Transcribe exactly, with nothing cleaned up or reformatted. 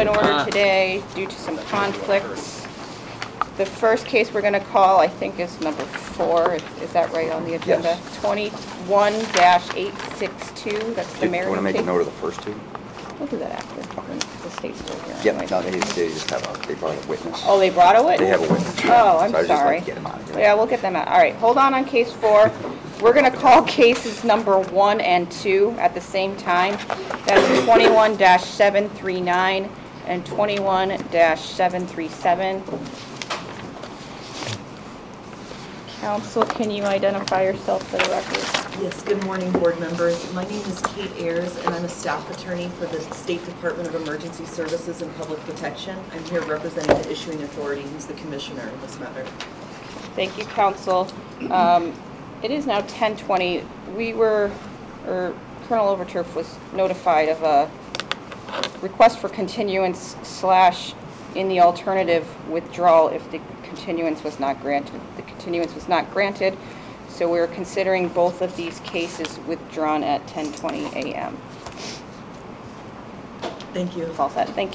in order today due to some conflicts. The first case we're going to call, I think, is number four. Is is that right on the agenda? Yes. twenty-one dash eight six two, that's the Do you Marion want to make a case. note of the first two? We'll do that after, when the state's still here. Yep, anyway. no, they, they just have a, they brought a witness. Oh, they brought a witness? They have a witness. Oh, I'm So I just like sorry. to get them out of here. Yeah, we'll get them out. All right, hold on on case four. We're going to call cases number one and two at the same time. That's twenty-one dash seven three nine and twenty-one dash seven three seven. Counsel, can you identify yourself for the record? Yes, good morning, board members. My name is Kate Ayers, and I'm a staff attorney for the State Department of Emergency Services and Public Protection. I'm here representing the issuing authority, who's the commissioner in this matter. Thank you, counsel. Um, It is now ten twenty. We were, or Colonel Overturf was notified of a request for continuance slash, in the alternative, withdrawal if the continuance was not granted. The continuance was not granted, so we're considering both of these cases withdrawn at ten twenty a m Thank you. It's all set. Thank you.